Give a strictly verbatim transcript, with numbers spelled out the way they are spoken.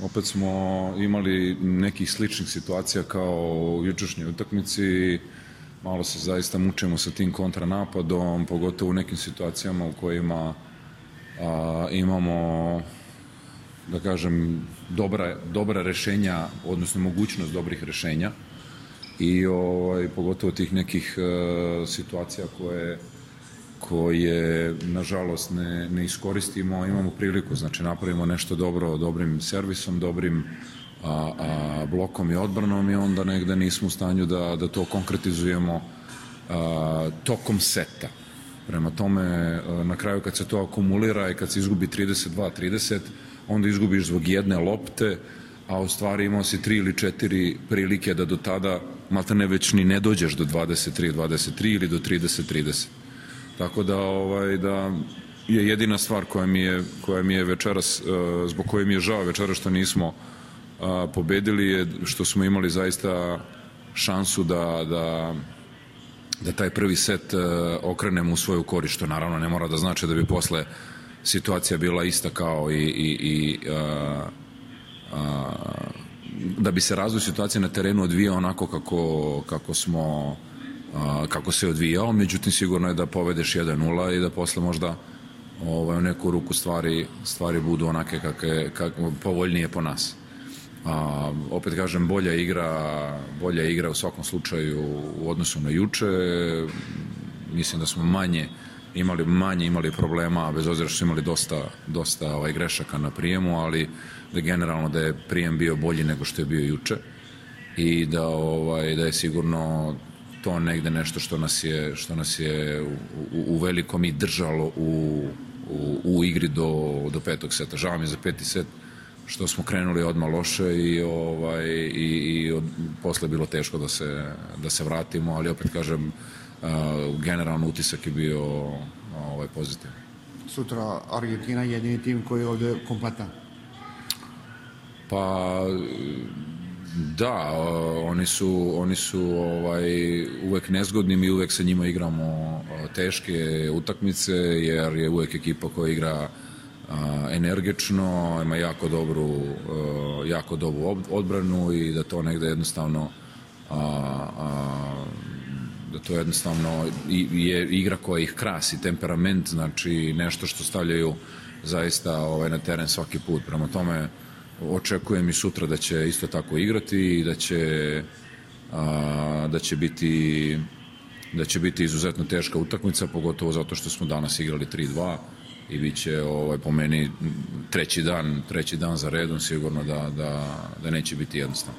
opet smo imali nekih sličnih situacija kao u jučerašnjoj utakmici. Malo se zaista mučimo sa tim kontranapadom, pogotovo u nekim situacijama u kojima a, imamo, da kažem, dobra, dobra rešenja, odnosno mogućnost dobrih rešenja i ovaj, pogotovo tih nekih uh, situacija koje koje, nažalost, ne, ne iskoristimo, imamo priliku, znači napravimo nešto dobro dobrim servisom, dobrim a, a, blokom i odbranom i onda negde nismo u stanju da, da to konkretizujemo a, tokom seta. Prema tome, a, na kraju kad se to akumulira i kad se izgubi trideset dva trideset, onda izgubiš zbog jedne lopte, a u stvari imao si tri ili četiri prilike da do tada maltene već ni ne dođeš do dvadeset tri dvadeset tri ili do trideset trideset. Tako da, ovaj, da je jedina stvar koja mi je, koja mi je večeras, zbog koje mi je žao večeras što nismo a, pobedili je što smo imali zaista šansu da, da, da taj prvi set a, okrenemo u svoju korist, što naravno ne mora da znači da bi posle situacija bila ista kao i, i, i a, a, da bi se razvoj situacije na terenu odvijao onako kako, kako smo kako se odvijao, međutim sigurno je da povedeš jedan nula i da posle možda ovaj, u neku ruku stvari, stvari budu onake kakve, kakve povoljnije po nas. A, opet kažem, bolja igra, bolja igra u svakom slučaju u odnosu na juče. Mislim da smo manje imali, manje imali problema, bez obzira što smo imali dosta, dosta ovaj, grešaka na prijemu, ali da generalno da je prijem bio bolji nego što je bio juče i da, ovaj, da je sigurno to negde nešto što nas je, što nas je u, u, u velikom i držalo u, u, u igri do, do petog seta. Žao mi je za peti set što smo krenuli odmah loše i, ovaj, i, i od, posle bilo teško da se, da se vratimo, ali opet kažem, uh, generalno utisak je bio ovaj, pozitivan. Sutra Argentina je jedini tim koji je ovde kompletan. Pa da, oni su, oni su ovaj, uvek nezgodni, mi uvek sa njima igramo teške utakmice, jer je uvek ekipa koja igra a, energično, ima jako dobru, a, jako dobru odbranu i da to negde jednostavno a, a, da to jednostavno je igra koja ih krasi, temperament, znači nešto što stavljaju zaista ovaj, na teren svaki put. Prema tome, očekujem i sutra da će isto tako igrati i da će, a, da će biti da će biti izuzetno teška utakmica, pogotovo zato što smo danas igrali tri dva i bit će ovaj, po meni treći dan, treći dan za redom sigurno da, da, da neće biti jednostavno.